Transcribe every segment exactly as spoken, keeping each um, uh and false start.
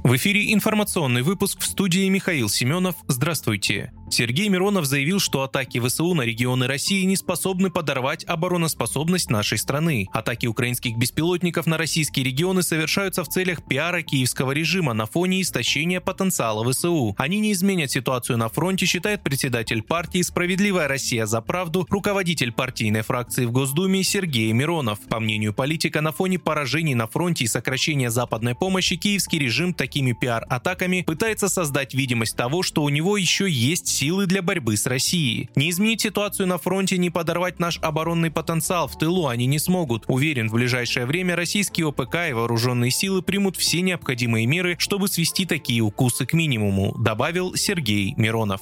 В эфире информационный выпуск, в студии Михаил Семенов. Здравствуйте. Сергей Миронов заявил, что атаки ВСУ на регионы России не способны подорвать обороноспособность нашей страны. Атаки украинских беспилотников на российские регионы совершаются в целях пиара киевского режима на фоне истощения потенциала ВСУ. Они не изменят ситуацию на фронте, считает председатель партии «Справедливая Россия за правду», руководитель партийной фракции в Госдуме Сергей Миронов. По мнению политика, на фоне поражений на фронте и сокращения западной помощи киевский режим такими пиар-атаками пытается создать видимость того, что у него еще есть силы для борьбы с Россией. Не изменить ситуацию на фронте, не подорвать наш оборонный потенциал в тылу они не смогут. Уверен, в ближайшее время российские ОПК и вооруженные силы примут все необходимые меры, чтобы свести такие укусы к минимуму, добавил Сергей Миронов.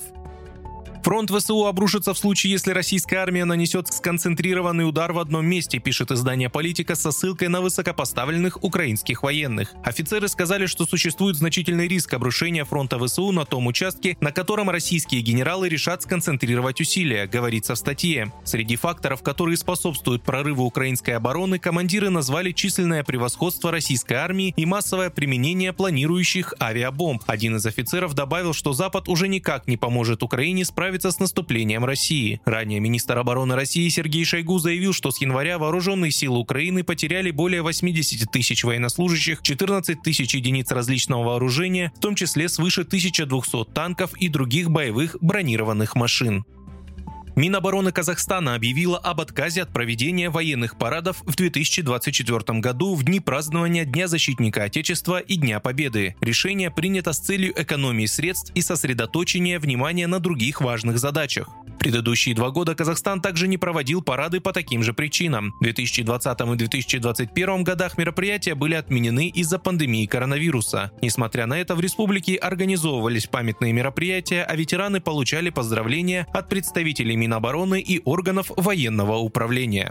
Фронт ВСУ обрушится в случае, если российская армия нанесет сконцентрированный удар в одном месте, пишет издание «Политика» со ссылкой на высокопоставленных украинских военных. Офицеры сказали, что существует значительный риск обрушения фронта ВСУ на том участке, на котором российские генералы решат сконцентрировать усилия, говорится в статье. Среди факторов, которые способствуют прорыву украинской обороны, командиры назвали численное превосходство российской армии и массовое применение планирующих авиабомб. Один из офицеров добавил, что Запад уже никак не поможет Украине справиться с наступлением России. Ранее министр обороны России Сергей Шойгу заявил, что с января вооруженные силы Украины потеряли более восемьдесят тысяч военнослужащих, четырнадцать тысяч единиц различного вооружения, в том числе свыше тысячи двухсот танков и других боевых бронированных машин. Минобороны Казахстана объявила об отказе от проведения военных парадов в две тысячи двадцать четвёртом году в дни празднования Дня защитника Отечества и Дня Победы. Решение принято с целью экономии средств и сосредоточения внимания на других важных задачах. Предыдущие два года Казахстан также не проводил парады по таким же причинам. В две тысячи двадцатом и две тысячи двадцать первом годах мероприятия были отменены из-за пандемии коронавируса. Несмотря на это, в республике организовывались памятные мероприятия, а ветераны получали поздравления от представителей Минобороны и органов военного управления.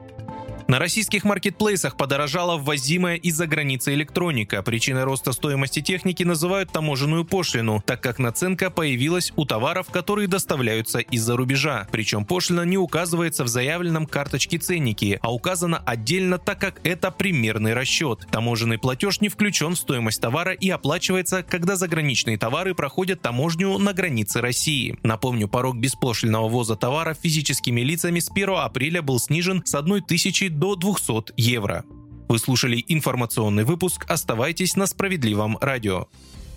На российских маркетплейсах подорожала ввозимая из-за границы электроника. Причиной роста стоимости техники называют таможенную пошлину, так как наценка появилась у товаров, которые доставляются из-за рубежа. Причем пошлина не указывается в заявленном карточке ценники, а указана отдельно, так как это примерный расчет. Таможенный платеж не включен в стоимость товара и оплачивается, когда заграничные товары проходят таможню на границе России. Напомню, порог беспошлинного ввоза товаров физическими лицами с первого апреля был снижен с одной тысячи до двухсот евро. Вы слушали информационный выпуск. Оставайтесь на Справедливом радио.